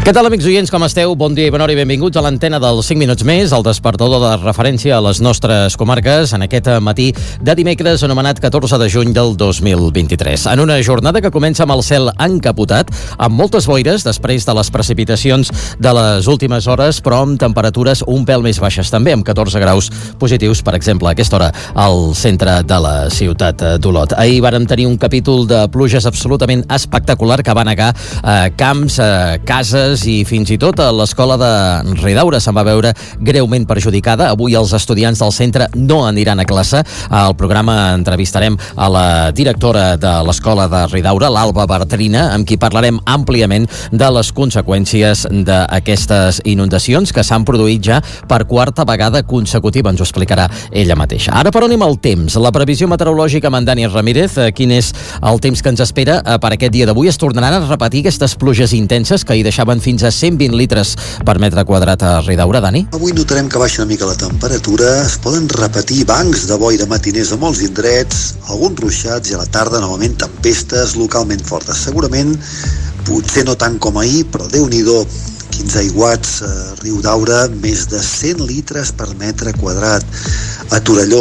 Què tal, amics oients, com esteu? Bon dia i bona hora i benvinguts a l'antena dels 5 minuts més, el despertador de referència a les nostres comarques en aquest matí de dimecres anomenat 14 de juny del 2023. En una jornada que comença amb el cel encapotat, amb moltes boires després de les precipitacions de les últimes hores, però amb temperatures un pèl més baixes també, amb 14 graus positius, per exemple, a aquesta hora al centre de la ciutat d'Olot. Ahir vàrem tenir un capítol de pluges absolutament espectacular que va negar camps, cases i fins i tot a l'escola de Ridaura se'n va veure greument perjudicada. Avui els estudiants del centre no aniran a classe. Al programa entrevistarem a la directora de l'escola de Ridaura, l'Alba Bartrina, amb qui parlarem àmpliament de les conseqüències d'aquestes inundacions que s'han produït ja per quarta vegada consecutiva. Ens ho explicarà ella mateixa. Ara, però, anem al temps. La previsió meteorològica amb en Dani Ramírez. Quin és el temps que ens espera per aquest dia d'avui? Es tornaran a repetir aquestes pluges intenses que hi deixaven fins a 120 litres per metre quadrat a Ridaura, Dani? Avui notarem que baixa una mica la temperatura, es poden repetir bancs de boira matiners a molts indrets, alguns ruixats i a la tarda novament tempestes localment fortes. Segurament, potser no tant com ahir, però Déu-n'hi-do, 15 aiguats a Riudaura, més de 100 litres per metre quadrat. A Torelló,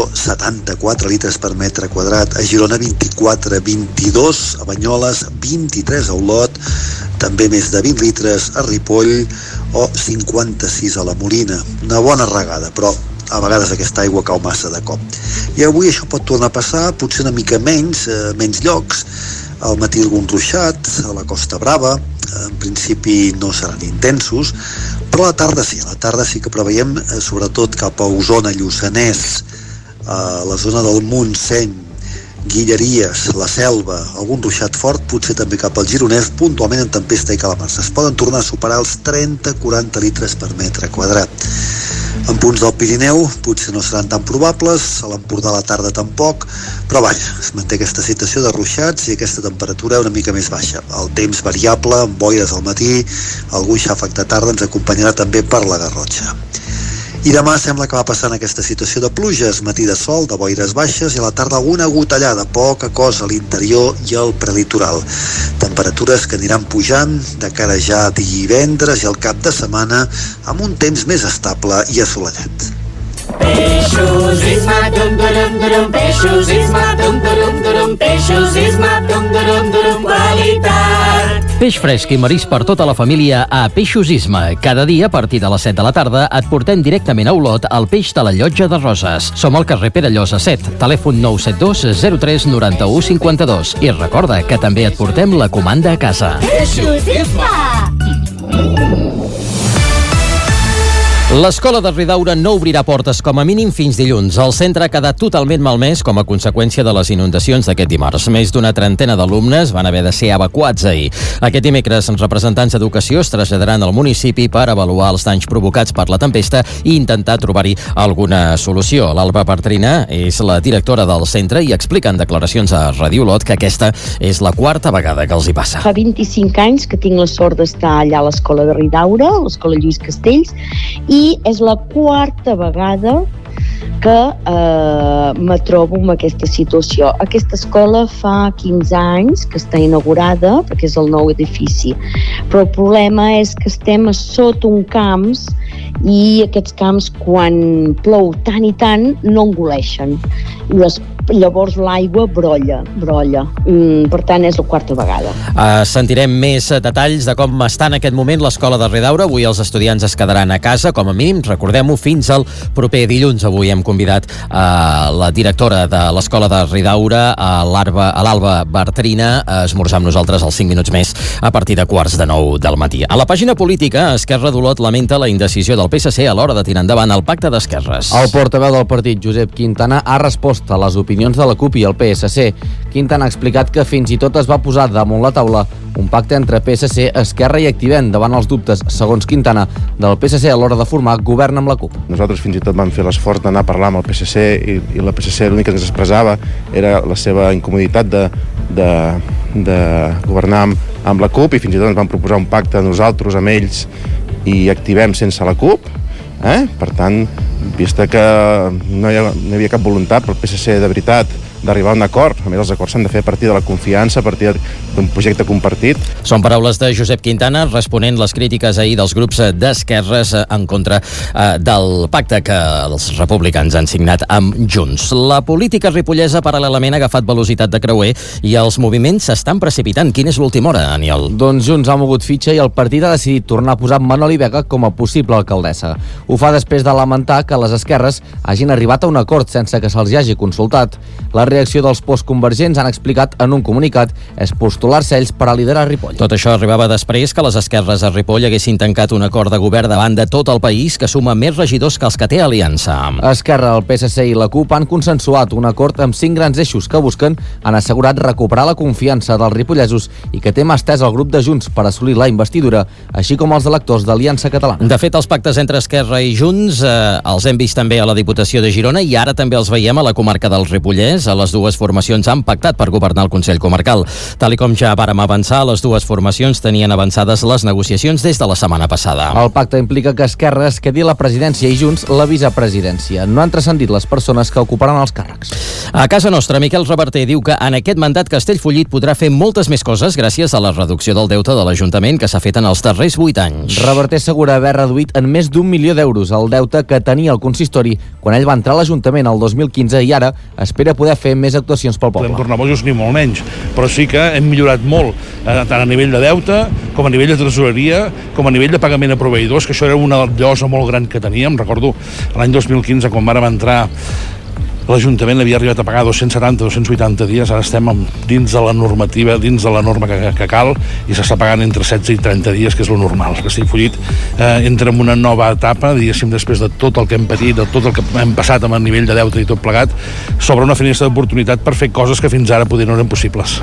74 litres per metre quadrat. A Girona, 24, 22. A Banyoles, 23 a Olot. També més de 20 litres a Ripoll o 56 a la Molina. Una bona regada, però a vegades aquesta aigua cau massa de cop. I avui això pot tornar a passar, potser una mica menys llocs. Al matí algun ruixat, a la Costa Brava, en principi no seran intensos, però a la tarda sí que preveiem, sobretot cap a Osona, Lluçanès, a la zona del Montseny, Guilleries, la Selva, algun ruixat fort, potser també cap al Gironès, puntualment en tempesta i calamarsa. Es poden tornar a superar els 30-40 litres per metre quadrat. En punts del Pirineu potser no seran tan probables, a l'Empordà a la tarda tampoc, però vaja, es manté aquesta situació de ruixats i aquesta temperatura una mica més baixa. El temps variable, amb boires al matí, algun xàfec de tarda ens acompanyarà també per la Garrotxa. I demà sembla que va passant aquesta situació de pluges, matí de sol, de boires baixes i a la tarda alguna gotellada, poca cosa a l'interior i al prelitoral. Temperatures que aniran pujant de cara ja a divendres i al cap de setmana amb un temps més estable i assolellat. Peixos Isma, dum durum durum, peixos Isma, dum durum durum, peixos Isma, dum durum durum, qualitat. Peix fresc i marisc per tota la família a Peixos Isma. Cada dia, a partir de les 7 de la tarda, et portem directament a Olot el peix de la Llotja de Roses. Som al carrer Perellosa 7, telèfon 972 03 91 52. I recorda que també et portem la comanda a casa. Peixos Isma! L'escola de Ridaura no obrirà portes com a mínim fins dilluns. El centre ha quedat totalment malmès com a conseqüència de les inundacions d'aquest dimarts. Més d'una trentena d'alumnes van haver de ser evacuats ahir. Aquest dimecres, representants d'Educació es traslladaran al municipi per avaluar els danys provocats per la tempesta i intentar trobar-hi alguna solució. L'Alba Bartrina és la directora del centre i explica en declaracions a Radio Olot que aquesta és la quarta vegada que els hi passa. Fa 25 anys que tinc la sort d'estar allà a l'escola de Ridaura, l'escola Lluís Castells, i és la quarta vegada que me trobo en aquesta situació. Aquesta escola fa 15 anys que està inaugurada, perquè és el nou edifici, però el problema és que estem a sota un camps i aquests camps, quan plou tant i tant, no engoleixen. Llavors l'aigua brolla. Per tant, és la quarta vegada. Sentirem més detalls de com està en aquest moment l'escola de Ridaura. Avui els estudiants es quedaran a casa, com a mínim, recordem-ho, fins al proper dilluns. Avui hem convidat la directora de l'escola de Ridaura, a l'Alba Bartrina, a esmorzar amb nosaltres els 5 minuts més a partir de 8:45 del matí. A la pàgina política, Esquerra d'Olot lamenta la indecisió del PSC a l'hora de tirar endavant el pacte d'esquerres. El portaveu del partit, Josep Quintana, ha respost a les opinions de la CUP i el PSC. Quintana ha explicat que fins i tot es va posar damunt la taula un pacte entre PSC, Esquerra i Activem davant els dubtes, segons Quintana, del PSC a l'hora de formar govern amb la CUP. Nosaltres fins i tot vam fer l'esforç d'anar a parlar amb el PSC i la PSC l'únic que ens expressava era la seva incomoditat de governar amb la CUP, i fins i tot ens van proposar un pacte nosaltres amb ells i Activem sense la CUP. Per tant, vista que no hi havia cap voluntat pel PSC de veritat d'arribar a un acord. A més, els acords s'han de fer a partir de la confiança, a partir d'un projecte compartit. Són paraules de Josep Quintana responent les crítiques ahir dels grups d'esquerres en contra del pacte que els republicans han signat amb Junts. La política ripollesa paral·lelament ha agafat velocitat de creuer i els moviments s'estan precipitant. Quina és l'última hora, Aniol? Doncs Junts ha mogut fitxa i el partit ha decidit tornar a posar Manoli Vega com a possible alcaldessa. Ho fa després de lamentar que les esquerres hagin arribat a un acord sense que se'ls hagi consultat. La reacció dels postconvergents, han explicat en un comunicat, és postular-se ells per a liderar Ripoll. Tot això arribava després que les esquerres a Ripoll haguessin tancat un acord de govern davant de tot el país que suma més regidors que els que té Aliança. Esquerra, el PSC i la CUP han consensuat un acord amb 5 grans eixos que busquen, han assegurat recuperar la confiança dels ripollesos i que té mà estès el grup de Junts per assolir la investidura, així com els electors d'Aliança Catalana. De fet, els pactes entre Esquerra i Junts els hem vist també a la Diputació de Girona i ara també els veiem a la comarca del Ripollès. Les dues formacions han pactat per governar el Consell Comarcal. Tal com ja vàrem avançar, les dues formacions tenien avançades les negociacions des de la setmana passada. El pacte implica que Esquerra es quedi la presidència i Junts la vicepresidència. No han transcendit les persones que ocuparan els càrrecs. A casa nostra, Miquel Reverter diu que en aquest mandat Castellfollit podrà fer moltes més coses gràcies a la reducció del deute de l'Ajuntament que s'ha fet en els darrers 8 anys. Reverter assegura haver reduït en més d'1 milió d'euros el deute que tenia el consistori quan ell va entrar a l'Ajuntament el 2015 i ara espera poder fer més actuacions pel poble. Podem tornar bojos ni molt menys, però sí que hem millorat molt, tant a nivell de deute, com a nivell de tresoreria, com a nivell de pagament a proveïdors, que això era una llosa molt gran que teníem. Recordo l'any 2015, quan vàrem entrar, l'Ajuntament havia arribat a pagar 270, 280 dies, ara estem dins de la normativa, dins de la norma que cal, i s'està pagant entre 16 i 30 dies, que és lo normal. Castellfollit entra en una nova etapa, diguéssim, després de tot el que hem patit, de tot el que hem passat amb el nivell de deute i tot plegat, s'obre una finestra d'oportunitat per fer coses que fins ara poder no eren possibles.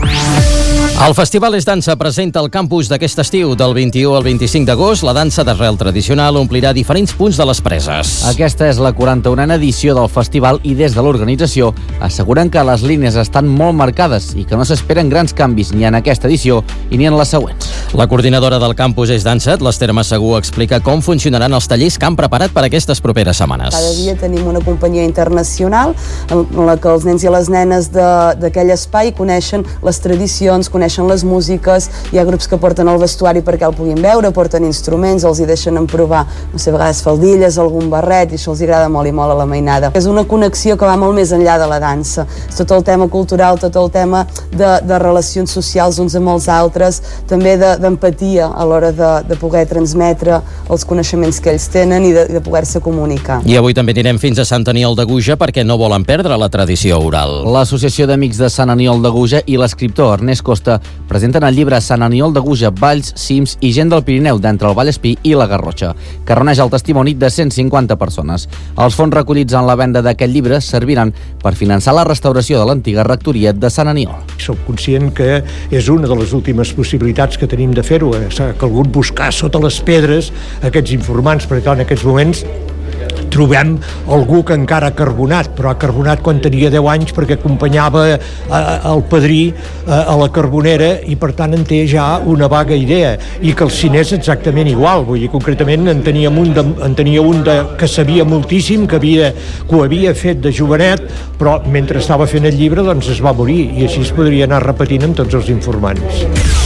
El Festival És Dansa presenta el campus d'aquest estiu. Del 21 al 25 d'agost, la dansa d'arrel tradicional omplirà diferents punts de les preses. Aquesta és la 41a edició del festival i des de l'organització asseguren que les línies estan molt marcades i que no s'esperen grans canvis ni en aquesta edició ni en les següents. La coordinadora del campus És Dansa, l'Ester Massaguer, explica com funcionaran els tallers que han preparat per aquestes properes setmanes. Cada dia tenim una companyia internacional en la que els nens i les nenes d'aquell espai coneixen les tradicions, coneixen les músiques, hi ha grups que porten el vestuari perquè el puguin veure, porten instruments, els hi deixen provar, no sé, a vegades faldilles, algun barret, i això els agrada molt i molt a la mainada. És una connexió que va molt més enllà de la dansa. És tot el tema cultural, tot el tema de relacions socials uns amb els altres, també d'empatia a l'hora de poder transmetre els coneixements que ells tenen i de poder-se comunicar. I avui també anirem fins a Sant Aniol de Guja perquè no volen perdre la tradició oral. L'Associació d'Amics de Sant Aniol de Guja i l'escriptor Ernest Costa presenten el llibre Sant Aniol de Guja, Valls, Cims i gent del Pirineu d'entre el Vallespí i la Garrotxa, que reuneix el testimoni de 150 persones. Els fons recollits en la venda d'aquest llibre serviran per finançar la restauració de l'antiga rectoria de Sant Aniol. Soc conscient que és una de les últimes possibilitats que tenim de fer-ho. S'ha calgut buscar sota les pedres aquests informants, perquè en aquests moments trobem algú que encara ha carbonat, però ha carbonat quan tenia 10 anys perquè acompanyava el padrí a la carbonera i per tant en té ja una vaga idea, i que el cine és exactament igual. Vull dir, concretament en tenia un que sabia moltíssim, que ho havia fet de jovenet, però mentre estava fent el llibre doncs es va morir, i així es podria anar repetint amb tots els informants.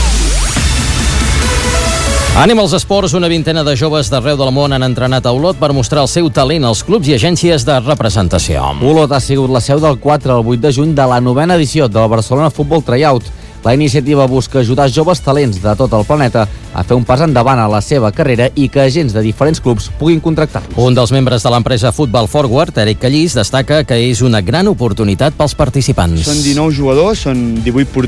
Anem als esports. Una vintena de joves d'arreu del món han entrenat a Olot per mostrar el seu talent als clubs i agències de representació. Olot ha sigut la seu del 4 al 8 de juny de la 9a edició del Barcelona Futbol Tryout. La iniciativa busca ajudar joves talents de tot el planeta a fer un pas endavant a la seva carrera i que agents de diferents clubs puguin contractar-los. Un dels membres de l'empresa Football Forward, Eric Callís, destaca que és una gran oportunitat pels participants. Són 19 jugadors, són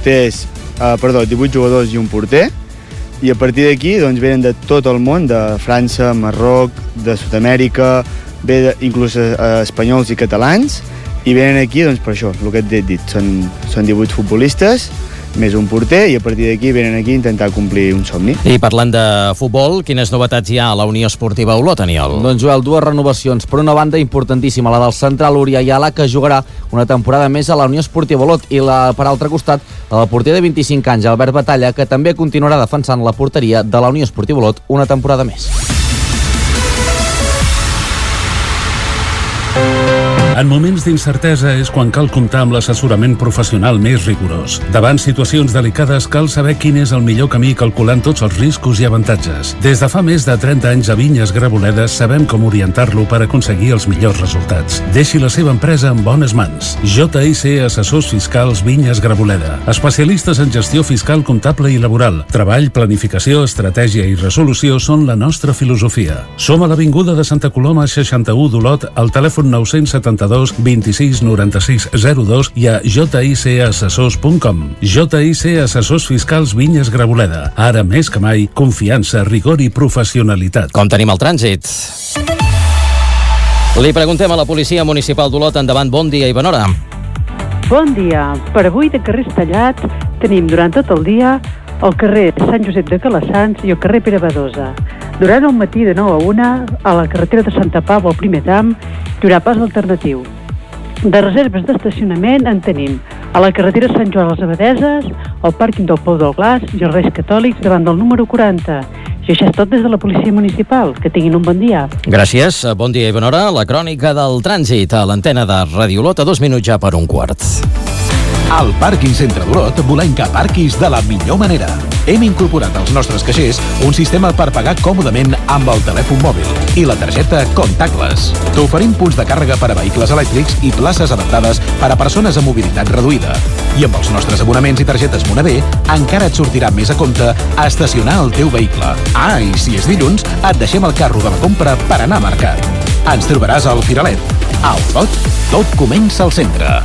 18 jugadors i un porter, i a partir d'aquí doncs, venen de tot el món, de França, Marroc, de Sud-amèrica, inclús espanyols i catalans, i venen aquí doncs, per això, el que et he dit, són 18 futbolistes, més un porter, i a partir d'aquí venen aquí a intentar complir un somni. I parlant de futbol, quines novetats hi ha a la Unió Esportiva Olot, Aniol? Doncs Joel, dues renovacions. Per una banda importantíssima, la del central Uri Ayala, que jugarà una temporada més a la Unió Esportiva Olot, i per altre costat, la del porter de 25 anys, Albert Batalla, que també continuarà defensant la porteria de la Unió Esportiva Olot una temporada més. En moments d'incertesa és quan cal comptar amb l'assessorament professional més rigorós. Davant situacions delicades cal saber quin és el millor camí calculant tots els riscos i avantatges. Des de fa més de 30 anys a Vinyes Graboledes sabem com orientar-lo per aconseguir els millors resultats. Deixi la seva empresa en bones mans. JIC Assessors Fiscals Vinyes Graboleda. Especialistes en gestió fiscal, comptable i laboral. Treball, planificació, estratègia i resolució són la nostra filosofia. Som a l'Avinguda de Santa Coloma 61 d'Olot, al telèfon 972 26 96 02 i a jicassessors.com. JIC Assessors Fiscals Vinyes Graboleda. Ara més que mai, confiança, rigor i professionalitat. Com tenim el trànsit? Li preguntem a la Policia Municipal d'Olot. Endavant, bon dia, Ivan Hora. Bon dia. Per avui de carrers tallats tenim durant tot el dia el carrer Sant Josep de Calassans i el carrer Pere Badosa. Durant el matí de 9 a 1 a la carretera de Santa Pau al primer tram hi haurà pas alternatiu. De reserves d'estacionament en tenim a la carretera Sant Joan a les Abadeses, al pàrquing del Pou del Glaç i els Reis Catòlics davant del número 40. I això és tot des de la Policia Municipal. Que tinguin un bon dia. Gràcies. Bon dia, Ivan Hora. La crònica del trànsit a l'antena de Ràdio Olot a 2 minuts ja per un quart. Al Pàrquing Centre d'Olot volem que aparquis de la millor manera. Hem incorporat als nostres caixers un sistema per pagar còmodament amb el telèfon mòbil i la targeta Contactless. T'oferim punts de càrrega per a vehicles elèctrics i places adaptades per a persones amb mobilitat reduïda. I amb els nostres abonaments i targetes Monavé encara et sortirà més a compte a estacionar el teu vehicle. Ah, i si és dilluns, et deixem el carro de la compra per anar a mercat. Ens trobaràs al Firalet. A Olot, tot comença al centre.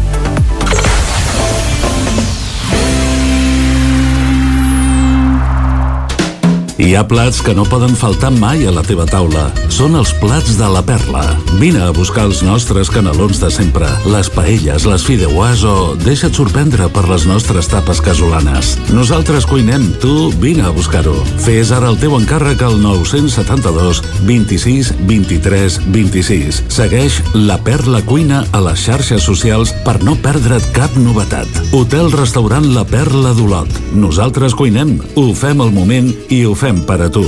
Hi ha plats que no poden faltar mai a la teva taula. Són els plats de la Perla. Vine a buscar els nostres canelons de sempre, les paelles, les fideuàs o deixa't sorprendre per les nostres tapes casolanes. Nosaltres cuinem, tu vine a buscar-ho. Fes ara el teu encàrrec al 972 26 23 26. Segueix La Perla Cuina a les xarxes socials per no perdre't cap novetat. Hotel-restaurant La Perla d'Olot. Nosaltres cuinem, ho fem al moment i ho fem per a tu.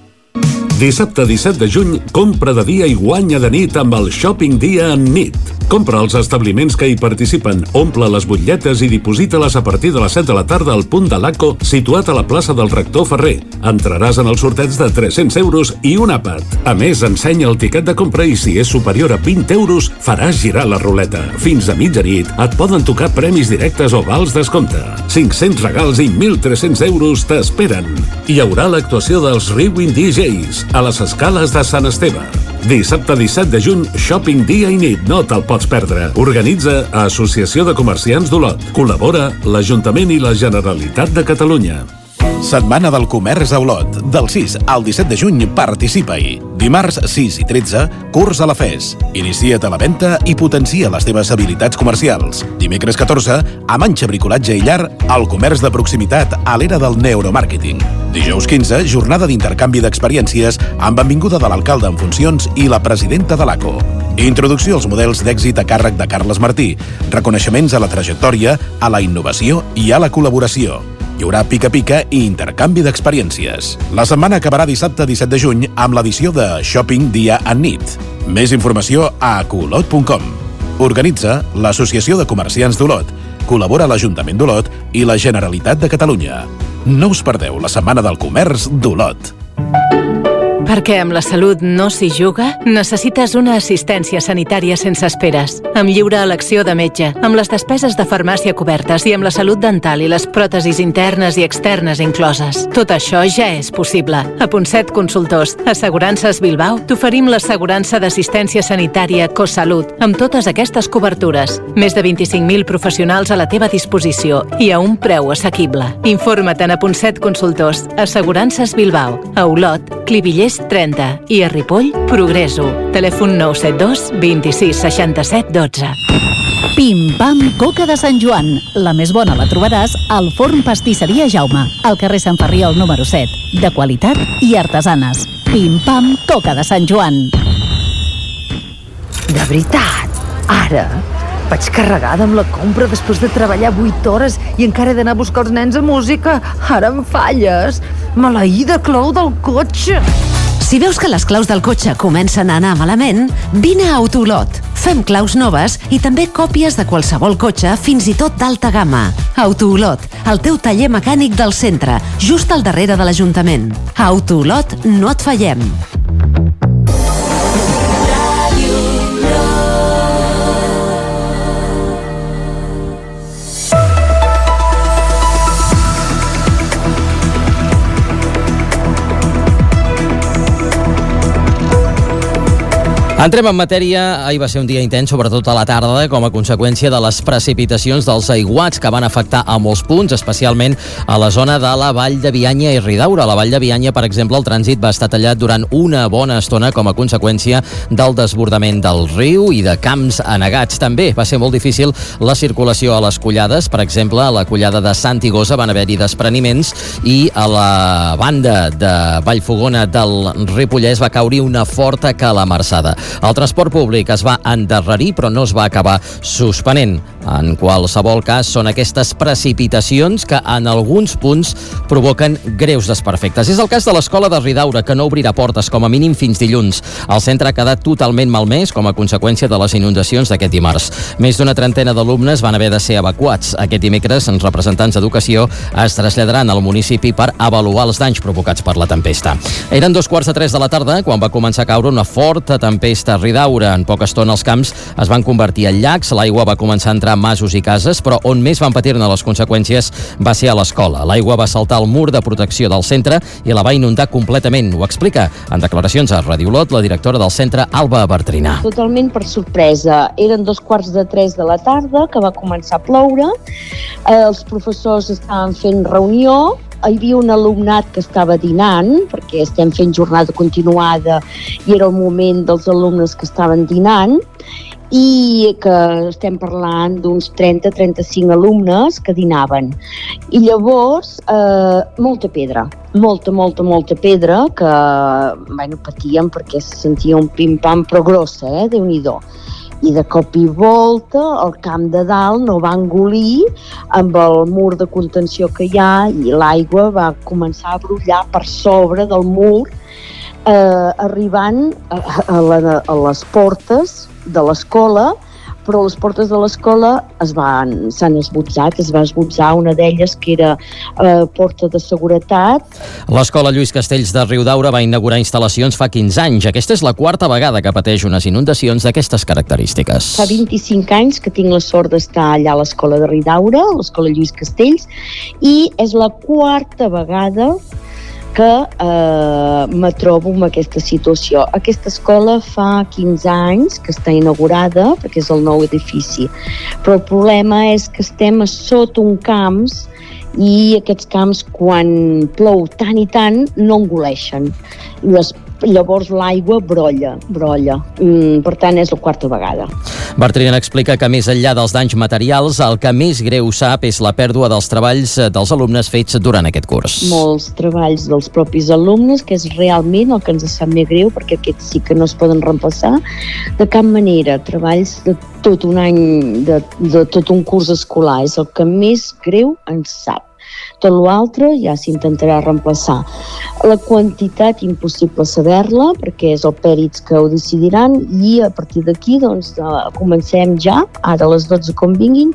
Dissabte 17 de juny, compra de dia i guanya de nit amb el Shopping Dia en nit. Compra als establiments que hi participen, omple les butlletes i diposita-les a partir de les 7 de la tarda al punt de l'ACO, situat a la plaça del Rector Ferrer. Entraràs en el sorteig de 300 euros i un àpat. A més, ensenya el tiquet de compra i si és superior a 20 euros, faràs girar la ruleta. Fins a mitjanit et poden tocar premis directes o vals descompte. 500 regals i 1.300 euros t'esperen. Hi haurà l'actuació dels Rewind DJs a les escales de Sant Esteve. Dissabte 17 de juny, Shopping Dia i nit, no te'l pots perdre. Organitza Associació de Comerciants d'Olot. Col·labora l'Ajuntament i la Generalitat de Catalunya. Setmana del Comerç a Olot. Del 6 al 17 de juny participa-hi. Dimarts 6 i 13, curs a la FES. Inicia't a la venda i potencia les teves habilitats comercials. Dimecres 14, a Manxa Bricolatge i Llar, el comerç de proximitat a l'era del neuromàrqueting. Dijous 15, jornada d'intercanvi d'experiències amb benvinguda de l'alcalde en funcions i la presidenta de l'ACO. Introducció als models d'èxit a càrrec de Carles Martí. Reconeixements a la trajectòria, a la innovació i a la col·laboració. Hi haurà pica-pica i intercanvi d'experiències. La setmana acabarà dissabte 17 de juny amb l'edició de Shopping Dia en nit. Més informació a acolot.com. Organitza l'Associació de Comerciants d'Olot. Col·labora l'Ajuntament d'Olot i la Generalitat de Catalunya. No us perdeu la Setmana del Comerç d'Olot. Perquè amb la salut no s'hi juga, necessites una assistència sanitària sense esperes, amb lliure elecció de metge, amb les despeses de farmàcia cobertes i amb la salut dental i les pròtesis internes i externes incloses. Tot això ja és possible. A Ponset Consultors, Assegurances Bilbao, t'oferim l'assegurança d'assistència sanitària CoSalut, amb totes aquestes cobertures. Més de 25.000 professionals a la teva disposició i a un preu assequible. Informa't a Ponset Consultors, Assegurances Bilbao, a Olot, Clivillers 30 i a Ripoll, Progreso. Telèfon 972 26 67 12. Pim Pam Coca de Sant Joan. La més bona la trobaràs al Forn Pastisseria Jaume, al carrer Sant Ferriol número 7. De qualitat i artesanes. Pim Pam Coca de Sant Joan. De veritat, ara vaig carregada amb la compra després de treballar 8 hores i encara he d'anar a buscar els nens a música. Ara em falles. Maleïda clau del cotxe. Si veus que les claus del cotxe comencen a anar malament, vine a Autolot. Fem claus noves i també còpies de qualsevol cotxe, fins i tot d'alta gamma. Autoolot, el teu taller mecànic del centre, just al darrere de l'Ajuntament. A Autoolot no et fallem. Entrem en matèria. Ahir va ser un dia intens, sobretot a la tarda, com a conseqüència de les precipitacions dels aiguats que van afectar a molts punts, especialment a la zona de la Vall de Bianya i Ridaura. A la Vall de Bianya, per exemple, el trànsit va estar tallat durant una bona estona com a conseqüència del desbordament del riu i de camps anegats. També va ser molt difícil la circulació a les collades. Per exemple, a la collada de Sant Igosa van haver-hi despreniments i a la banda de Vallfogona del Ripollès va caure una forta calamarsada. El transport públic es va endarrerir, però no es va acabar suspenent. En qualsevol cas, són aquestes precipitacions que en alguns punts provoquen greus desperfectes. És el cas de l'escola de Ridaura, que no obrirà portes com a mínim fins dilluns. El centre ha quedat totalment malmès com a conseqüència de les inundacions d'aquest dimarts. Més d'una trentena d'alumnes van haver de ser evacuats. Aquest dimecres, els representants d'Educació es traslladaran al municipi per avaluar els danys provocats per la tempesta. Eren 2:45 de la tarda quan va començar a caure una forta tempesta a Ridaura. En poca estona els camps es van convertir en llacs, l'aigua va començar a entrar a masos i cases, però on més van patir-ne les conseqüències va ser a l'escola. L'aigua va saltar el mur de protecció del centre i la va inundar completament. Ho explica en declaracions a Radio Olot la directora del centre, Alba Bertrinà. Totalment per sorpresa. Eren 2:45 de la tarda que va començar a ploure. Els professors estaven fent reunió. Hi havia un alumnat que estava dinant, perquè estem fent jornada continuada i era el moment dels alumnes que estaven dinant, i que estem parlant d'uns 30-35 alumnes que dinaven. I llavors, molta pedra, molta pedra, que patíem perquè se sentia un pim-pam però grossa, Déu-n'hi-do. I de cop i volta el camp de dalt no va engolir amb el mur de contenció que hi ha i l'aigua va començar a brollar per sobre del mur, arribant a les portes de l'escola, però les portes de l'escola s'han esbotzat, es va esbotzar una d'elles que era porta de seguretat. L'escola Lluís Castells de Riudaura va inaugurar instal·lacions fa 15 anys. Aquesta és la quarta vegada que pateix unes inundacions d'aquestes característiques. Fa 25 anys que tinc la sort d'estar allà a l'escola de Riudaura, l'escola Lluís Castells, i és la quarta vegada que me trobo en aquesta situació. Aquesta escola fa 15 anys que està inaugurada, perquè és el nou edifici, però el problema és que estem a sota un camps i aquests camps, quan plou tant i tant, no engoleixen. Llavors l'aigua brolla. Per tant, és la quarta vegada. Bertrinà explica que més enllà dels danys materials, el que més greu sap és la pèrdua dels treballs dels alumnes fets durant aquest curs. Molts treballs dels propis alumnes, que és realment el que ens sap més greu, perquè aquests sí que no es poden reemplaçar de cap manera. Treballs de tot un any, de tot un curs escolar, és el que més greu ens sap. Tot l'altre ja s'intentarà reemplaçar. La quantitat impossible saber-la, perquè és el pèrits que ho decidiran, i a partir d'aquí comencem ja, ara a les 12 com vinguin,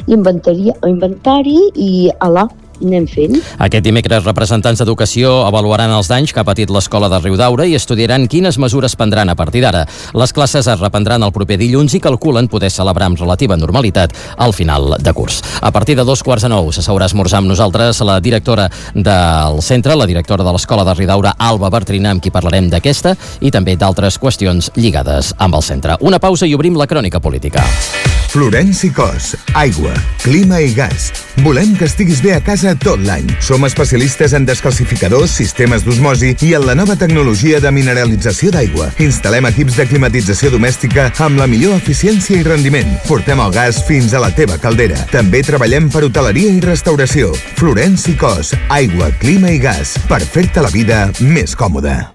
inventari i anem fent. Aquest dimecres, representants d'Educació avaluaran els danys que ha patit l'escola de Riudaura i estudiaran quines mesures prendran a partir d'ara. Les classes es reprendran el proper dilluns i calculen poder celebrar amb relativa normalitat al final de curs. A partir de 8:45 s'asseurà a esmorzar amb nosaltres la directora del centre, la directora de l'escola de Riudaura, Alba Bertrinà, amb qui parlarem d'aquesta i també d'altres qüestions lligades amb el centre. Una pausa i obrim la crònica política. Florenci Cos, aigua, clima i gas. Volem que estiguis bé a casa tot l'any. Som especialistes en descalcificadors, sistemes d'osmosi i en la nova tecnologia de mineralització d'aigua. Instal·lem equips de climatització domèstica amb la millor eficiència i rendiment. Portem el gas fins a la teva caldera. També treballem per hoteleria i restauració. Florenci Cos, aigua, clima i gas. Per fer-te la vida més còmoda.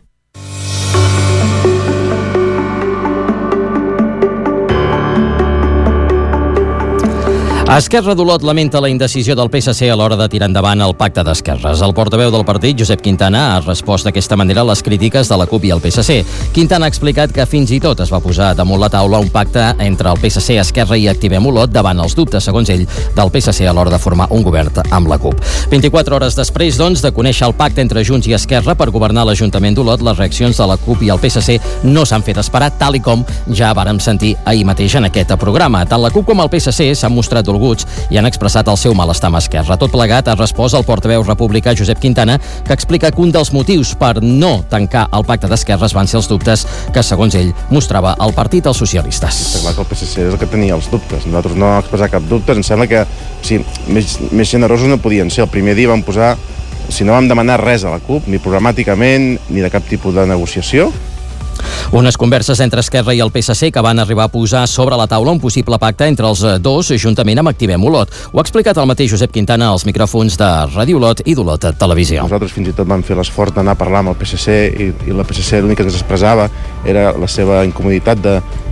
Esquerra d'Olot lamenta la indecisió del PSC a l'hora de tirar endavant el pacte d'esquerres. El portaveu del partit, Josep Quintana, ha respost d'aquesta manera a les crítiques de la CUP i el PSC. Quintana ha explicat que fins i tot es va posar damunt la taula un pacte entre el PSC, Esquerra i Activem Olot davant els dubtes, segons ell, del PSC a l'hora de formar un govern amb la CUP. 24 hores després, doncs, de conèixer el pacte entre Junts i Esquerra per governar l'Ajuntament d'Olot, les reaccions de la CUP i el PSC no s'han fet esperar, tal i com ja vàrem sentir ahir mateix en aquest programa. Tant la CUP com el PSC s'han mostrat dolguts i han expressat el seu malestar amb Esquerra. Tot plegat ha respost el portaveu republicà Josep Quintana, que explica que un dels motius per no tancar el pacte d'esquerres van ser els dubtes que, segons ell, mostrava el partit als socialistes. Està clar que el PSC és el que tenia els dubtes. Nosaltres no vam expressar cap dubte. Em sembla que més generosos no podien ser. El primer dia vam posar, no vam demanar res a la CUP, ni programàticament, ni de cap tipus de negociació. Unes converses entre Esquerra i el PSC que van arribar a posar sobre la taula un possible pacte entre els dos, juntament amb Activem Olot. Ho ha explicat el mateix Josep Quintana als micròfons de Ràdio Olot i d'Olot Televisió. Nosaltres fins i tot vam fer l'esforç d'anar a parlar amb el PSC i la PSC l'únic que ens expressava era la seva incomoditat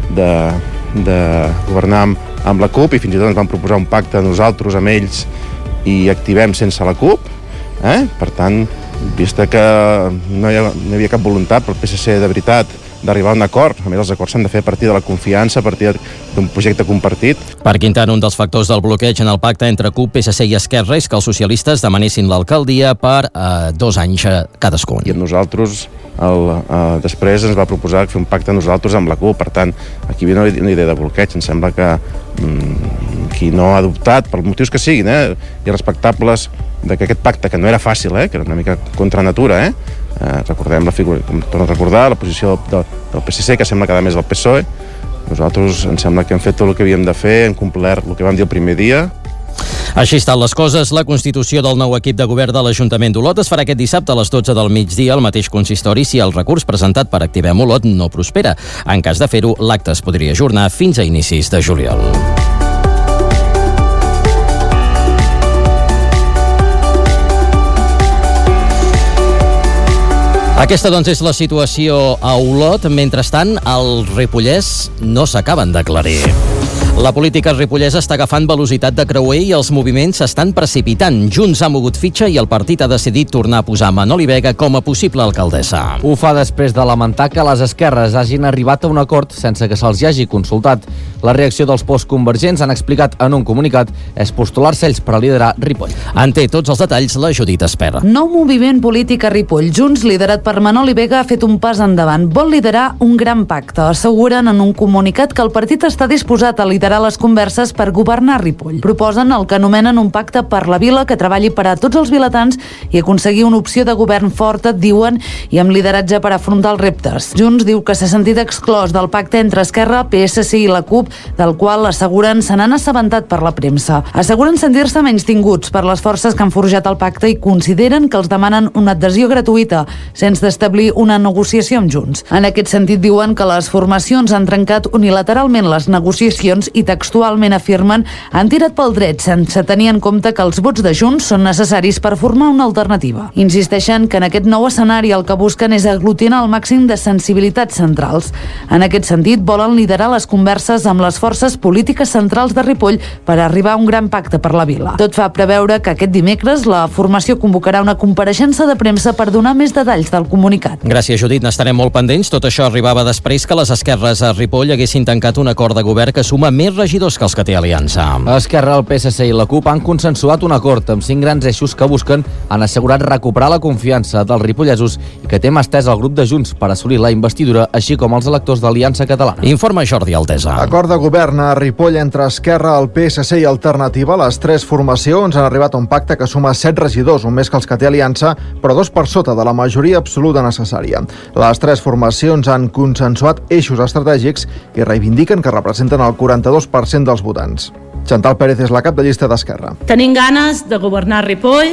de governar amb la CUP, i fins i tot ens van proposar un pacte nosaltres amb ells i Activem sense la CUP. Per tant, vista que no hi havia cap voluntat pel PSC de veritat d'arribar a un acord, a més els acords s'han de fer a partir de la confiança, a partir d'un projecte compartit. Per Quintana, un dels factors del bloqueig en el pacte entre CUP, PSC i Esquerra és que els socialistes demanessin l'alcaldia per 2 anys cadascun. I nosaltres, després ens va proposar fer un pacte nosaltres amb la CUP, per tant, aquí hi havia una idea de bloqueig. Em sembla que qui no ha adoptat, per motius que siguin, i respectables, que aquest pacte, que no era fàcil, que era una mica contra natura, recordem la figura, torno a recordar la posició del PSC, que sembla cada més del PSOE. Nosaltres em sembla que hem fet tot el que havíem de fer, hem complert el que vam dir el primer dia. Així estan les coses. La constitució del nou equip de govern de l'Ajuntament d'Olot es farà aquest dissabte a les 12 del migdia al mateix consistori si el recurs presentat per Activem Olot no prospera. En cas de fer-ho, l'acte es podria ajornar fins a inicis de juliol. Aquesta, doncs, és la situació a Olot. Mentrestant, el Ripollès no s'acaben d'aclarir. La política ripollesa està agafant velocitat de creuer i els moviments s'estan precipitant. Junts ha mogut fitxa i el partit ha decidit tornar a posar Manoli Vega com a possible alcaldessa. Ho fa després de lamentar que les esquerres hagin arribat a un acord sense que se'ls hi hagi consultat. La reacció dels postconvergents, han explicat en un comunicat, és postular-se ells per a liderar Ripoll. En té tots els detalls la Judit Espera. Nou moviment polític a Ripoll. Junts, liderat per Manoli Vega, ha fet un pas endavant. Vol liderar un gran pacte. Asseguren en un comunicat que el partit està disposat a liderar les converses per governar Ripoll. Proposen el que anomenen un pacte per la vila que treballi per a tots els vilatans i aconseguir una opció de govern forta, diuen, i amb lideratge per afrontar els reptes. Junts diu que s'ha sentit exclòs del pacte entre Esquerra, PSC i la CUP, del qual asseguren se n'han assabentat per la premsa. Asseguren sentir-se menystinguts per les forces que han forjat el pacte i consideren que els demanen una adhesió gratuïta, sense establir una negociació amb Junts. En aquest sentit, diuen que les formacions han trencat unilateralment les negociacions i textualment afirmen han tirat pel dret sense tenir en compte que els vots de Junts són necessaris per formar una alternativa. Insisteixen que en aquest nou escenari el que busquen és aglutinar el màxim de sensibilitats centrals. En aquest sentit, volen liderar les converses amb les forces polítiques centrals de Ripoll per arribar a un gran pacte per la vila. Tot fa preveure que aquest dimecres la formació convocarà una compareixença de premsa per donar més detalls del comunicat. Gràcies, Judit. N'estarem molt pendents. Tot això arribava després que les esquerres a Ripoll haguessin tancat un acord de govern que suma més regidors que els que té Aliança. Esquerra, el PSC i la CUP han consensuat un acord amb 5 grans eixos que busquen, han assegurat recuperar la confiança dels ripollesos i que té mà estès al grup de Junts per assolir la investidura, així com els electors d'Aliança Catalana. Informa Jordi Altesa. Acord de govern a Ripoll entre Esquerra, el PSC i Alternativa. Les 3 formacions han arribat a un pacte que suma 7 regidors, un més que els que té Aliança, però 2 per sota de la majoria absoluta necessària. Les 3 formacions han consensuat eixos estratègics que reivindiquen que representen el 42% dels votants. Chantal Pérez és la cap de llista d'Esquerra. Tenim ganes de governar Ripoll,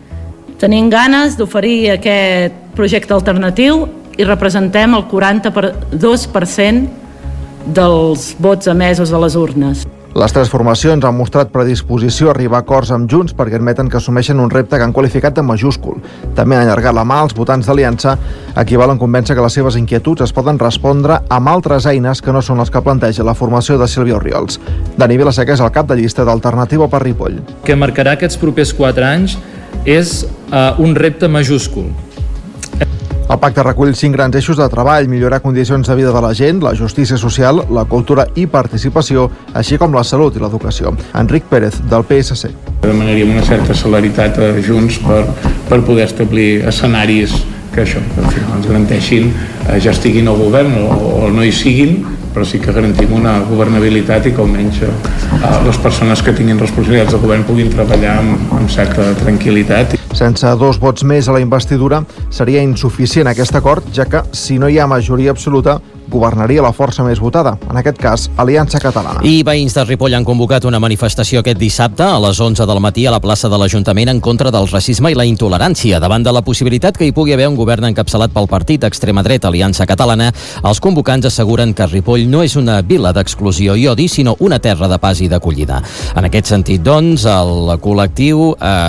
tenim ganes d'oferir aquest projecte alternatiu i representem el 42% dels vots emesos a les urnes. Les tres formacions han mostrat predisposició a arribar a acords amb Junts perquè admeten que assumeixen un repte que han qualificat de majúscul. També han allargat la mà als votants d'Aliança, a qui volen convèncer que les seves inquietuds es poden respondre amb altres eines que no són les que planteja la formació de Sílvia Orriols. Dani Vilaseca és el cap de llista d'Alternativa per Ripoll. Que marcarà aquests propers 4 anys és un repte majúscul. El pacte recull 5 grans eixos de treball: millorar condicions de vida de la gent, la justícia social, la cultura i participació, així com la salut i l'educació. Enric Pérez, del PSC. Demanaríem una certa celeritat a Junts per poder establir escenaris que això, que al final ens garanteixin, ja estiguin al govern o no hi siguin, però sí que garantim una governabilitat i que almenys les persones que tinguin responsabilitats de govern puguin treballar amb certa tranquil·litat. Sense 2 vots més a la investidura seria insuficient aquest acord, ja que si no hi ha majoria absoluta governaria la força més votada, en aquest cas Aliança Catalana. I veïns de Ripoll han convocat una manifestació aquest dissabte a les 11 del matí a la plaça de l'Ajuntament en contra del racisme i la intolerància. Davant de la possibilitat que hi pugui haver un govern encapçalat pel partit extrema dreta Aliança Catalana, els convocants asseguren que Ripoll no és una vila d'exclusió i odi, sinó una terra de pas i d'acollida. En aquest sentit, doncs, el col·lectiu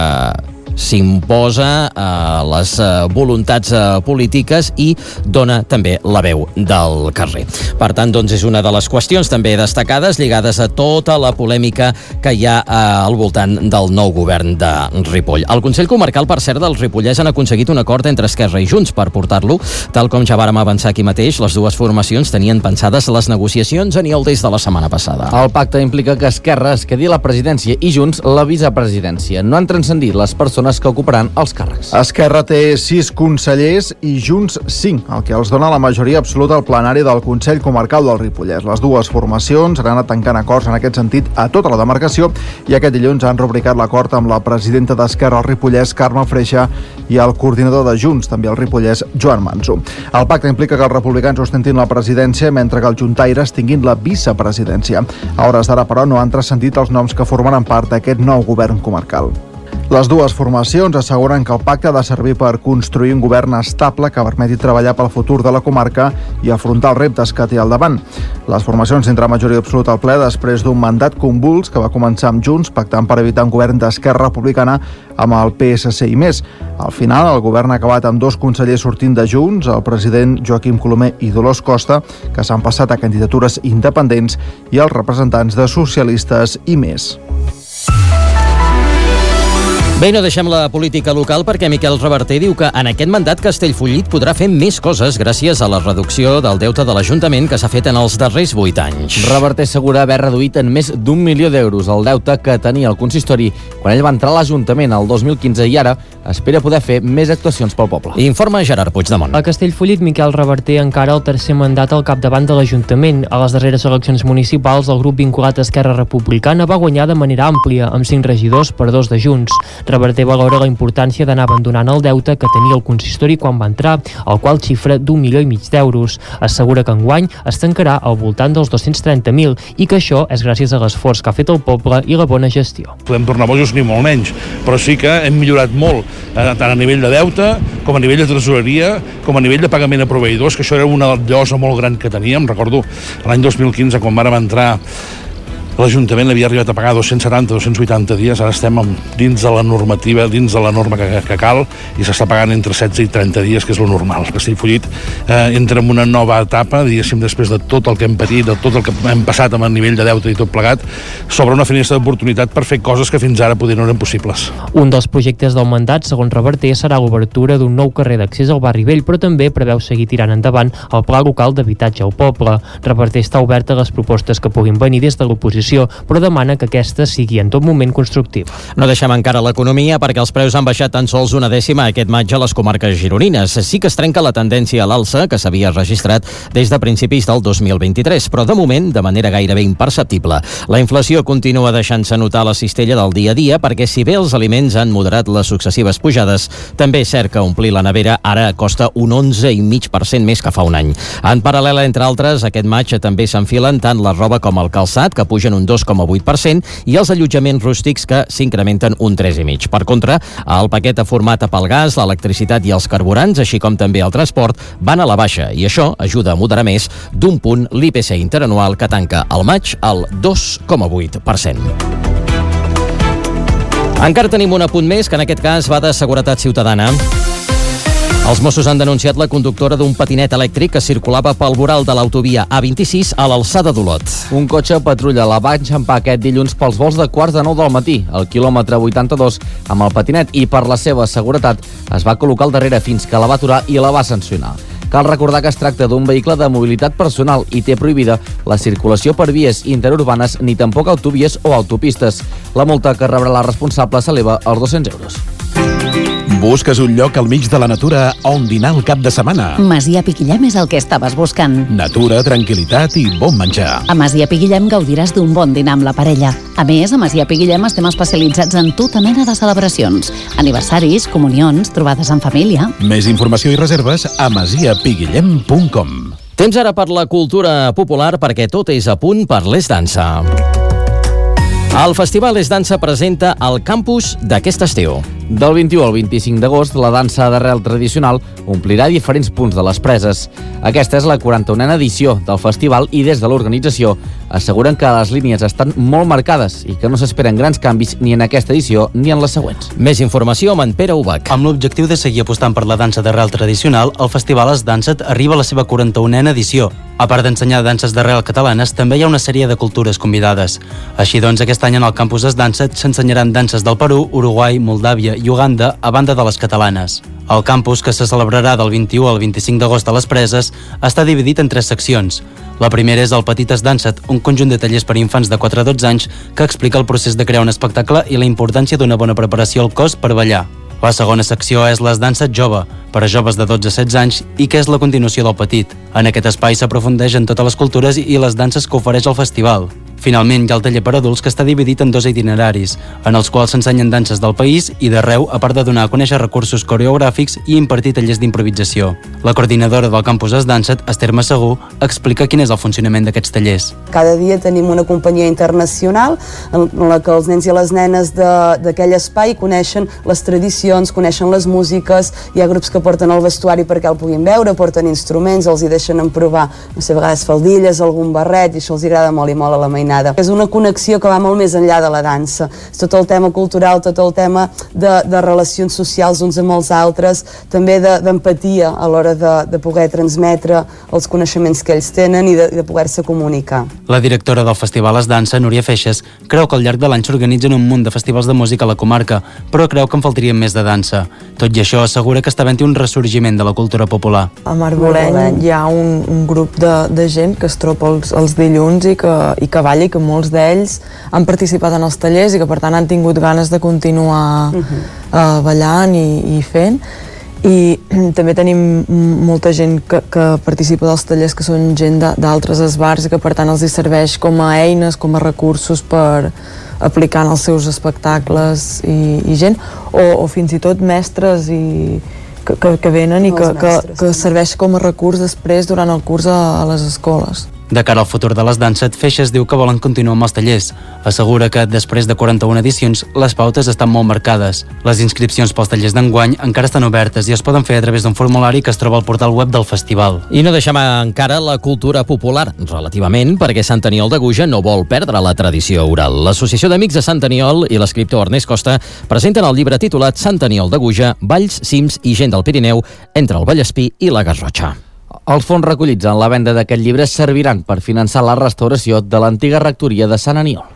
s'imposa a les voluntats polítiques i dona també la veu del carrer. Per tant, doncs, és una de les qüestions també destacades lligades a tota la polèmica que hi ha al voltant del nou govern de Ripoll. El Consell Comarcal, per cert, del Ripollès han aconseguit un acord entre Esquerra i Junts per portar-lo. Tal com ja vàrem avançar aquí mateix, les dues formacions tenien pensades les negociacions a nivell des de la setmana passada. El pacte implica que Esquerra es quedi la presidència i Junts la vicepresidència. No han transcendit les persones que ocuparan els càrrecs. Esquerra té 6 consellers i Junts 5, el que els dona la majoria absoluta al plenari del Consell Comarcal del Ripollès. Les dues formacions han anat tancant acords en aquest sentit a tota la demarcació i aquest dilluns han rubricat l'acord amb la presidenta d'Esquerra al Ripollès, Carme Freixa, i el coordinador de Junts, també al Ripollès, Joan Manso. El pacte implica que els republicans ostentin la presidència mentre que els juntaires tinguin la vicepresidència. A hores d'ara, però, no han transcendit els noms que formaran part d'aquest nou govern comarcal. Les dues formacions asseguren que el pacte ha de servir per construir un govern estable que permeti treballar pel futur de la comarca i afrontar els reptes que té al davant. Les formacions tindran majoria absoluta al ple després d'un mandat convuls que va començar amb Junts, pactant per evitar un govern d'Esquerra Republicana amb el PSC i més. Al final, el govern ha acabat amb 2 consellers sortint de Junts, el president Joaquim Colomer i Dolors Costa, que s'han passat a candidatures independents, i els representants de socialistes i més. Bé, no deixem la política local perquè Miquel Reverter diu que en aquest mandat Castellfollit podrà fer més coses gràcies a la reducció del deute de l'Ajuntament que s'ha fet en els darrers 8 anys. Reverter assegura haver reduït en més d'1 milió d'euros el deute que tenia el consistori quan ell va entrar a l'Ajuntament el 2015 i ara espera poder fer més actuacions pel poble. Informa Gerard Puigdemont. A Castellfollit, Miquel Reverter encara el tercer mandat al capdavant de l'Ajuntament. A les darreres eleccions municipals, el grup vinculat a Esquerra Republicana va guanyar de manera àmplia, amb 5 regidors per 2 de Junts. Reverter valora la importància d'anar abandonant el deute que tenia el consistori quan va entrar, el qual xifra d'1,5 milió d'euros. Assegura que enguany es tancarà al voltant dels 230.000 i que això és gràcies a l'esforç que ha fet el poble i la bona gestió. Podem tornar bojos ni molt menys, però sí que hem millorat molt, tant a nivell de deute, com a nivell de tresoreria, com a nivell de pagament a proveïdors, que això era una llosa molt gran que teníem. Recordo l'any 2015, quan vàrem entrar, l'Ajuntament havia arribat a pagar 270-280 dies, ara estem dins de la normativa, dins de la norma que cal, i s'està pagant entre 16 i 30 dies, que és lo normal. Castellfollit entra en una nova etapa, diguéssim, després de tot el que hem patit, de tot el que hem passat amb el nivell de deute i tot plegat, sobre una finestra d'oportunitat per fer coses que fins ara poder no eren possibles. Un dels projectes del mandat, segons Reverter, serà l'obertura d'un nou carrer d'accés al barri vell, però també preveu seguir tirant endavant el pla local d'habitatge al poble. Reverter està obert a les propostes que puguin venir des de l'oposició, però demana que aquesta sigui en tot moment constructiva. No deixem encara l'economia perquè els preus han baixat tan sols 1/10 aquest maig a les comarques gironines. Sí que es trenca la tendència a l'alça que s'havia registrat des de principis del 2023, però de moment de manera gairebé imperceptible. La inflació continua deixant-se notar a la cistella del dia a dia perquè si bé els aliments han moderat les successives pujades, també és cert que omplir la nevera ara costa un 11,5% més que fa un any. En paral·lel, entre altres, aquest maig també s'enfilen tant la roba com el calçat, que pugen s'incrementen un 2,8% i els allotjaments rústics que s'incrementen un 3,5%. Per contra, el paquet ha format pel gas, l'electricitat i els carburants, així com també el transport, van a la baixa i això ajuda a moderar més d'un punt l'IPC interanual que tanca al maig al 2,8%. Encara tenim un apunt més, que en aquest cas va de seguretat ciutadana. Els Mossos han denunciat la conductora d'un patinet elèctric que circulava pel voral de l'autovia A26 a l'alçada d'Olot. Un cotxe patrulla la va enxampar aquest dilluns pels vols de 8:45 del matí, al quilòmetre 82, amb el patinet, i per la seva seguretat es va col·locar al darrere fins que la va aturar i la va sancionar. Cal recordar que es tracta d'un vehicle de mobilitat personal i té prohibida la circulació per vies interurbanes ni tampoc autovies o autopistes. La multa que rebrà la responsable s'eleva als 200 euros. Busques un lloc al mig de la natura on dinar el cap de setmana? Masia Piquillem és el que estaves buscant. Natura, tranquil·litat i bon menjar. A Masia Piquillem gaudiràs d'un bon dinar amb la parella. A més, a Masia Piquillem estem especialitzats en tota mena de celebracions. Aniversaris, comunions, trobades en família. Més informació i reserves a masiapiguillem.com. Temps ara per la cultura popular, perquè tot és a punt per l'És Dansa. El Festival És Dansa presenta el campus d'aquest estiu. Del 21 al 25 d'agost, la dansa d'arrel tradicional omplirà diferents punts de les preses. Aquesta és la 41a edició del festival i des de l'organització asseguren que les línies estan molt marcades i que no s'esperen grans canvis ni en aquesta edició ni en les següents. Més informació amb en Pere Ubach. Amb l'objectiu de seguir apostant per la dansa d'arrel tradicional, el Festival Es Dansa't arriba a la seva 41a edició. A part d'ensenyar danses d'arrel catalanes, també hi ha una sèrie de cultures convidades. Així doncs, aquest any en el campus Es Dansa't s'ensenyaran danses del Perú, Uruguai, Moldàvia i Uganda, a banda de les catalanes. El campus, que se celebrarà del 21 al 25 d'agost a les Preses, està dividit en 3 seccions. La primera és el Petit Es Dansa't, un conjunt de tallers per infants de 4 a 12 anys que explica el procés de crear un espectacle i la importància d'una bona preparació al cos per ballar. La segona secció és l'Es Dansa't Jove, per a joves de 12 a 16 anys i que és la continuació del Petit. En aquest espai s'aprofundeix en totes les cultures i les danses que ofereix el festival. Finalment, hi ha el taller per adults, que està dividit en 2 itineraris, en els quals s'ensenyen danses del país i d'arreu, a part de donar a conèixer recursos coreogràfics i impartir tallers d'improvisació. La coordinadora del campus Es Dansa't, Esther Massagú, explica quin és el funcionament d'aquests tallers. Cada dia tenim una companyia internacional en la que els nens i les nenes d'aquell espai coneixen les tradicions, coneixen les músiques, hi ha grups que porten el vestuari perquè el puguin veure, porten instruments, els hi deixen provar, no sé, a vegades faldilles, algun barret, i això els agrada molt i molt a la mainada. És una connexió que va molt més enllà de la dansa. És tot el tema cultural, tot el tema de relacions socials uns amb els altres, també d'empatia a l'hora de poder transmetre els coneixements que ells tenen i de poder-se comunicar. La directora del Festival Es Dansa, Núria Feixes, creu que al llarg de l'any s'organitzen un munt de festivals de música a la comarca, però creu que en faltarien més de dansa. Tot i això, assegura que està havent-hi un ressorgiment de la cultura popular. A Marboleny hi ha un grup de gent que es troba els dilluns i que balla, i que molts d'ells han participat en els tallers i que per tant han tingut ganes de continuar ballant i fent. I també tenim molta gent que participa dels tallers, que són gent d'altres esbars i que per tant els hi serveix com a eines, com a recursos per aplicar en els seus espectacles i gent, o fins i tot mestres que venen i que serveix com a recurs després durant el curs a les escoles. De cara al futur de Les Dansa't, Feixes diu que volen continuar amb els tallers. Assegura que després de 41 edicions, les pautes estan molt marcades. Les inscripcions pels tallers d'enguany encara estan obertes i es poden fer a través d'un formulari que es troba al portal web del festival. I no deixem encara la cultura popular, relativament, perquè Sant Aniol de Guja no vol perdre la tradició oral. L'Associació d'Amics de Sant Aniol i l'escriptor Ernest Costa presenten el llibre titulat Sant Aniol de Guja, Valls, Cims i gent del Pirineu entre el Vallespí i la Garrotxa. Els fons recollits en la venda d'aquest llibre serviran per finançar la restauració de l'antiga rectoria de Sant Aniol.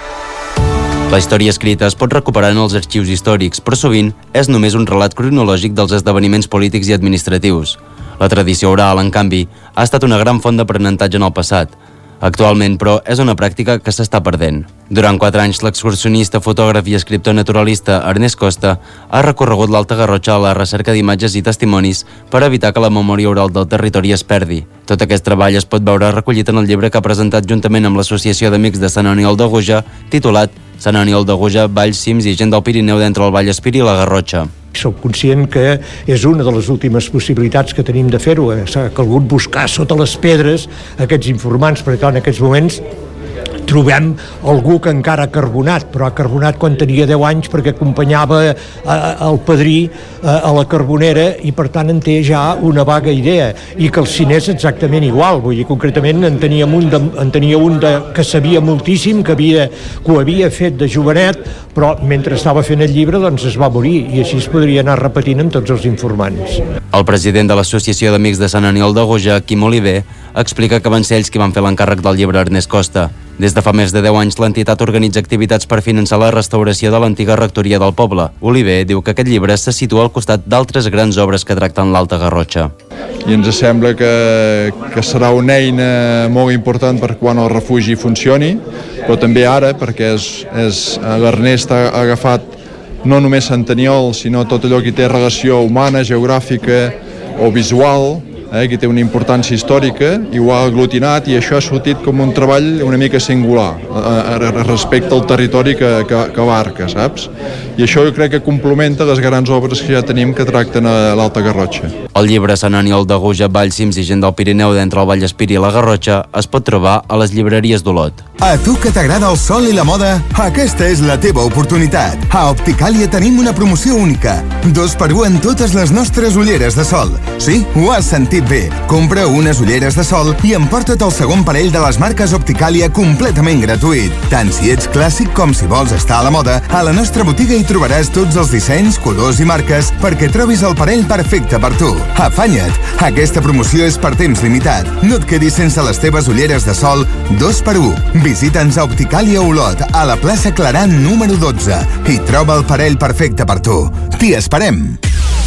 La història escrita es pot recuperar en els arxius històrics, però sovint és només un relat cronològic dels esdeveniments polítics i administratius. La tradició oral, en canvi, ha estat una gran font d'aprenentatge en el passat. Actualment, però, és una pràctica que s'està perdent. Durant 4 anys, l'excursionista, fotògraf i escriptor naturalista Ernest Costa ha recorregut l'Alta Garrotxa a la recerca d'imatges i testimonis per evitar que la memòria oral del territori es perdi. Tot aquest treball es pot veure recollit en el llibre que ha presentat juntament amb l'Associació d'Amics de Sant Aniol de Guja, titulat Sant Aniol de Guja, Valls, Cims i gent del Pirineu d'entre el Vallespí i la Garrotxa. Soc conscient que és una de les últimes possibilitats que tenim de fer-ho. S'ha calgut buscar sota les pedres aquests informants, perquè en aquests moments trobem algú que encara ha carbonat, però ha carbonat quan tenia 10 anys perquè acompanyava el padrí a la carbonera i per tant en té ja una vaga idea, i que el cine és exactament igual. Vull dir, concretament en tenia un que sabia moltíssim, que ho havia fet de jovenet, però mentre estava fent el llibre doncs es va morir, i així es podria anar repetint amb tots els informants. El president de l'Associació d'Amics de Sant Aniol de Goja, Quim Oliver, explica que van ser ells qui van fer l'encàrrec del llibre Ernest Costa. Des de fa més de 10 anys, l'entitat organitza activitats per finançar la restauració de l'antiga rectoria del poble. Oliver diu que aquest llibre se situa al costat d'altres grans obres que tracten l'Alta Garrotxa. I ens sembla que serà una eina molt important per quan el refugi funcioni, però també ara, perquè l'Ernest ha agafat no només Sant Aniol, sinó tot allò que té relació humana, geogràfica o visual, que té una importància històrica, i ho ha aglutinat, i això ha sortit com un treball una mica singular respecte al territori que abarca, saps? I això jo crec que complementa les grans obres que ja tenim que tracten a l'Alta Garrotxa. El llibre Sant Aniol de Goja, Valls, Cims i Gent del Pirineu d'entre el Vallespir i la Garrotxa es pot trobar a les llibreries d'Olot. A tu que t'agrada el sol i la moda, aquesta és la teva oportunitat. A Opticàlia tenim una promoció única. 2x1 en totes les nostres ulleres de sol. Sí, ho has sentit bé. Compra unes ulleres de sol i emporta't el segon parell de les marques Opticàlia completament gratuït. Tant si ets clàssic com si vols estar a la moda, a la nostra botiga hi trobaràs tots els dissenys, colors i marques perquè trobis el parell perfecte per tu. Afanya't! Aquesta promoció és per temps limitat. No et quedis sense les teves ulleres de sol 2x1. Visita'ns a Opticàlia Olot, a la plaça Claran número 12, i troba el parell perfecte per tu. T'hi esperem!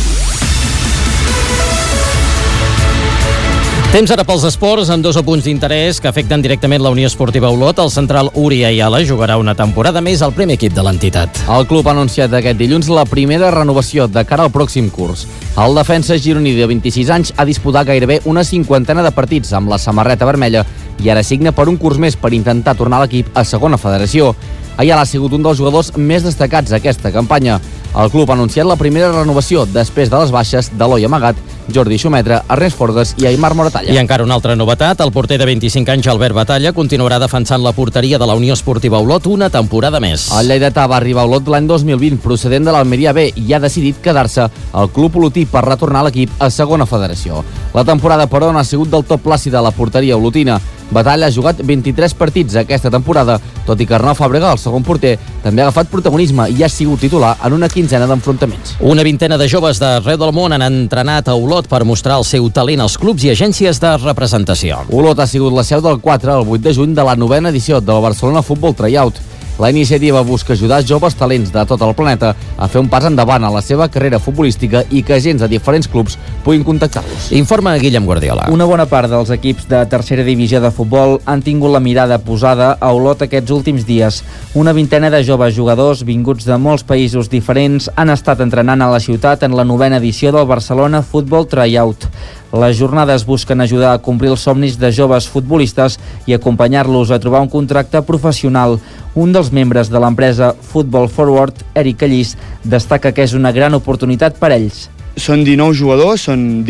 Temps ara pels esports, amb dos apunts d'interès que afecten directament la Unió Esportiva Olot. El central Uri Ayala jugarà una temporada més al primer equip de l'entitat. El club ha anunciat aquest dilluns la primera renovació de cara al pròxim curs. El defensa gironí de 26 anys ha disputat gairebé una cinquantena de partits amb la samarreta vermella i ara signa per un curs més per intentar tornar l'equip a segona federació. Ayala ha sigut un dels jugadors més destacats d'aquesta campanya. El club ha anunciat la primera renovació després de les baixes d'Eloi Amagat, Jordi Xumetre, Ernest Forgues i Aimar Moratalla. I encara una altra novetat, el porter de 25 anys Albert Batalla continuarà defensant la porteria de la Unió Esportiva Olot una temporada més. El lleidatà va arribar a Olot l'any 2020 procedent de l'Almeria B i ha decidit quedar-se al club olotí per retornar l'equip a segona federació. La temporada, però, no ha sigut del tot plàcida a la porteria olotina. Batalla ha jugat 23 partits aquesta temporada, tot i que Arnau Fàbrega, el segon porter, també ha agafat protagonisme i ha sigut titular en una quinzena d'enfrontaments. Una vintena de joves d'arreu del món han entrenat a Olot per mostrar el seu talent als clubs i agències de representació. Olot ha sigut la seu del 4 al 8 de juny de la 9ª edició del Barcelona Futbol Tryout. La iniciativa busca ajudar joves talents de tot el planeta a fer un pas endavant a la seva carrera futbolística i que agents de diferents clubs puguin contactar-los. Informa Guillem Guardiola. Una bona part dels equips de tercera divisió de futbol han tingut la mirada posada a Olot aquests últims dies. Una vintena de joves jugadors vinguts de molts països diferents han estat entrenant a la ciutat en la 9ª edició del Barcelona Futbol Tryout. Les jornades busquen ajudar a complir els somnis de joves futbolistes i acompanyar-los a trobar un contracte professional. Un dels membres de l'empresa Football Forward, Eric Callís, destaca que és una gran oportunitat per a ells. Són 19 jugadors, són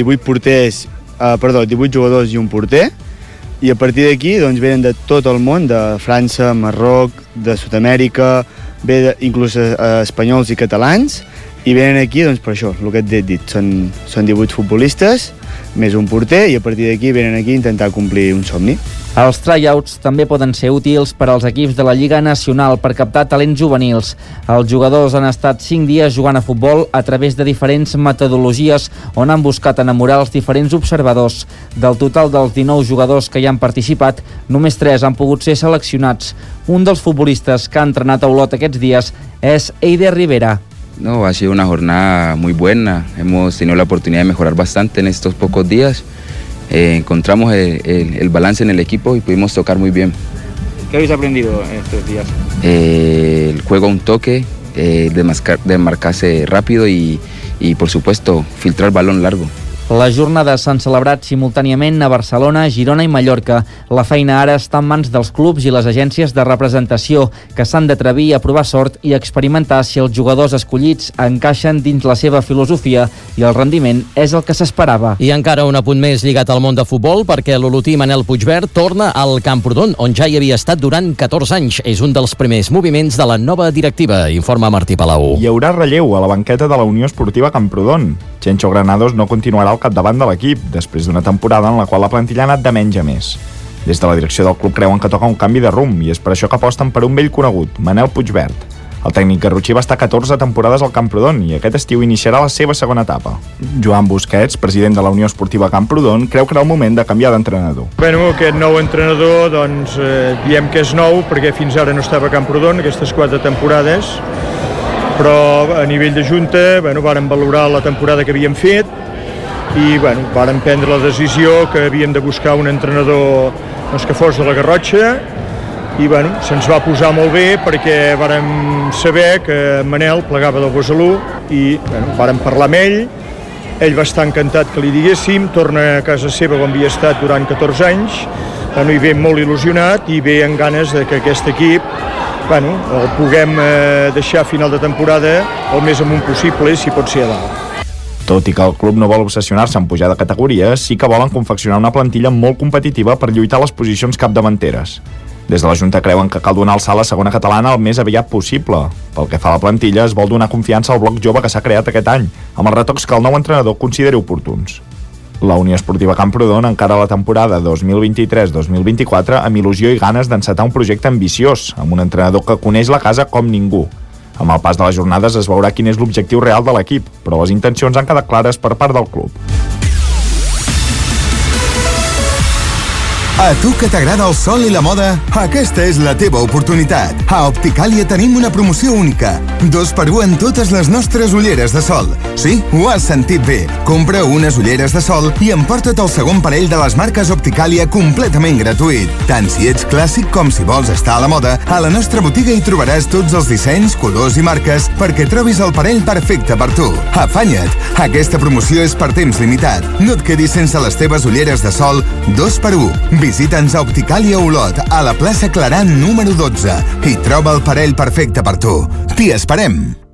18 jugadors i un porter, i a partir d'aquí doncs, venen de tot el món, de França, Marroc, de Sud-amèrica, inclús espanyols i catalans, i venen aquí doncs, per això, el que et he dit, són 18 futbolistes, més un porter, i a partir d'aquí venen aquí a intentar complir un somni. Els tryouts també poden ser útils per als equips de la Lliga Nacional per captar talents juvenils. Els jugadors han estat 5 dies jugant a futbol a través de diferents metodologies on han buscat enamorar els diferents observadors. Del total dels 19 jugadors que hi han participat, només 3 han pogut ser seleccionats. Un dels futbolistes que ha entrenat a Olot aquests dies és Eider Rivera. No, ha sido una jornada muy buena, hemos tenido la oportunidad de mejorar bastante en estos pocos días, encontramos el balance en el equipo y pudimos tocar muy bien. ¿Qué habéis aprendido en estos días? El juego a un toque, de marcarse rápido y por supuesto filtrar balón largo. Les jornades s'han celebrat simultàniament a Barcelona, Girona i Mallorca. La feina ara està en mans dels clubs i les agències de representació, que s'han d'atrevir a provar sort i experimentar si els jugadors escollits encaixen dins la seva filosofia i el rendiment és el que s'esperava. I encara un apunt més lligat al món de futbol, perquè l'olotí Manel Puigverd torna al Camprodon, on ja hi havia estat durant 14 anys. És un dels primers moviments de la nova directiva, informa Martí Palau. Hi haurà relleu a la banqueta de la Unió Esportiva Camprodon. Chencho Granados no continuarà al capdavant de l'equip, després d'una temporada en la qual la plantilla ha anat de menys a més. Des de la direcció del club creuen que toca un canvi de rumb i és per això que aposten per un vell conegut, Manel Puigverd. El tècnic garrotxí va estar 14 temporades al Camprodon i aquest estiu iniciarà la seva segona etapa. Joan Busquets, president de la Unió Esportiva Camprodon, creu que era el moment de canviar d'entrenador. Bueno, aquest nou entrenador, doncs, diem que és nou perquè fins ara no estava a Camprodon, aquestes 4 temporades, però a nivell de junta vàrem valorar la temporada que havíem fet i vàrem prendre la decisió que havíem de buscar un entrenador que fos de la Garrotxa i se'ns va posar molt bé perquè vàrem saber que Manel plegava del Besalú i vàrem parlar amb ell, ell va estar encantat que li diguéssim, torna a casa seva on havia estat durant 14 anys, i ve molt il·lusionat i ve amb ganes de que aquest equip el puguem deixar a final de temporada el més amunt possible, si pot ser a dalt. Tot i que el club no vol obsessionar-se en pujar de categoria, sí que volen confeccionar una plantilla molt competitiva per lluitar a les posicions capdavanteres. Des de la Junta creuen que cal donar el salt a la segona catalana el més aviat possible. Pel que fa a la plantilla, es vol donar confiança al bloc jove que s'ha creat aquest any, amb els retocs que el nou entrenador consideri oportuns. La Unió Esportiva Camprodon encara la temporada 2023-2024 amb il·lusió i ganes d'encetar un projecte ambiciós, amb un entrenador que coneix la casa com ningú. Amb el pas de les jornades es veurà quin és l'objectiu real de l'equip, però les intencions han quedat clares per part del club. A tu que t'agrada el sol i la moda, aquesta és la teva oportunitat. A Opticàlia tenim una promoció única. 2x1 en totes les nostres ulleres de sol. Sí, ho has sentit bé. Compra unes ulleres de sol i emporta't el segon parell de les marques Opticàlia completament gratuït. Tant si ets clàssic com si vols estar a la moda, a la nostra botiga hi trobaràs tots els dissenys, colors i marques perquè trobis el parell perfecte per tu. Afanya't! Aquesta promoció és per temps limitat. No et quedis sense les teves ulleres de sol 2x1. Visita'ns a Opticàlia Olot, a la plaça Claran número 12 i troba el parell perfecte per tu. T'hi esperem!